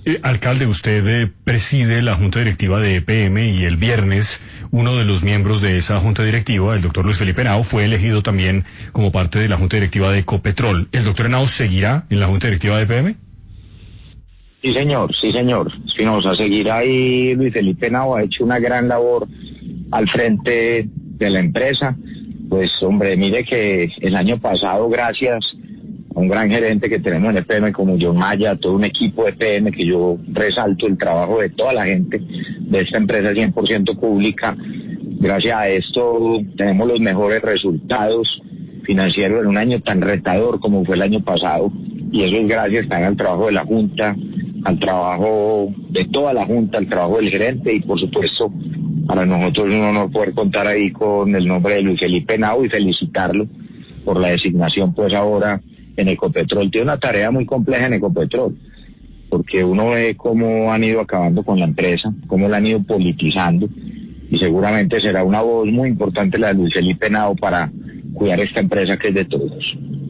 Alcalde, usted preside la junta directiva de EPM y el viernes uno de los miembros de esa junta directiva, el doctor Luis Felipe Henao, fue elegido también como parte de la junta directiva de Ecopetrol. ¿El doctor Henao seguirá en la junta directiva de EPM? Sí, señor, sí, señor. Espinosa, seguirá ahí. Luis Felipe Henao ha hecho una gran labor al frente de la empresa. Pues, hombre, mire que el año pasado, gracias a un gran gerente que tenemos en EPM como John Maya, todo un equipo de EPM, que yo resalto el trabajo de toda la gente de esta empresa 100% pública. Gracias a esto tenemos los mejores resultados financieros en un año tan retador como fue el año pasado, y eso es gracias también al trabajo de la Junta, al trabajo de toda la Junta, al trabajo del gerente, y por supuesto para nosotros es un honor poder contar ahí con el nombre de Luis Felipe Henao y felicitarlo por la designación pues ahora en Ecopetrol. Tiene una tarea muy compleja en Ecopetrol, porque uno ve cómo han ido acabando con la empresa, cómo la han ido politizando, y seguramente será una voz muy importante la de Luis Felipe Henao para cuidar esta empresa que es de todos.